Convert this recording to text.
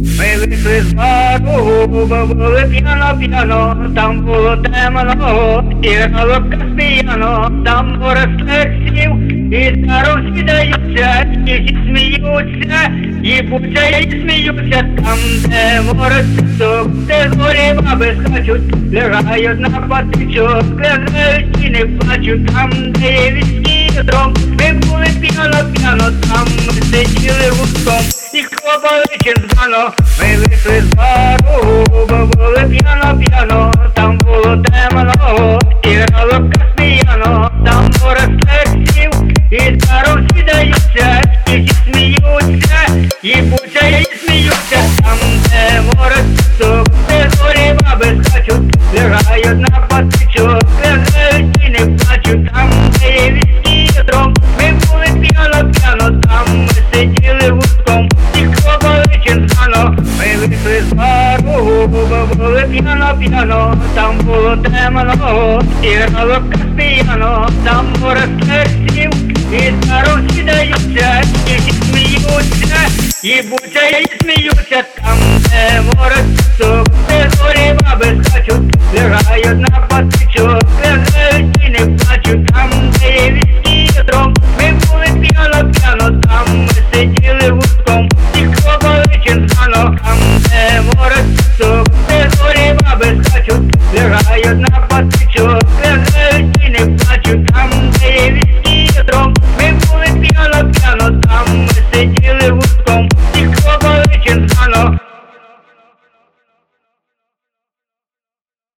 Ми вийшли з бару, бо були п'яно, там було темно, і грало каспіяно, там море слексів, і даром сідаються, і всі сміються, і буча, і сміються, там, де море суток, де горі баби скачуть, лягають на патичок, лягають і не плачуть, там, де є віскі дром, ми були п'яно, там ми сиділи гуртом, і хлопали черзано. Ми вийшли з бару, бо були п'яно, там було темно, і грало каспіяно, там море слексів, і даром сідаються, і всі сміються, і буча, і сміються, там, де море суток, де горі баби скачуть, лягають на патичок, лягають і не плачуть, там, де є віскі дром, ми були п'яно, там ми сиділи гуртком, і хлопали черзано. Ми вийшли з бару, бо були п'яно, там було темно, і грало каспіяно, там море слексів, і даром сідаються, і всі сміються, і буча, і сміються, там, де море суток, де горі баби скачуть, лягають на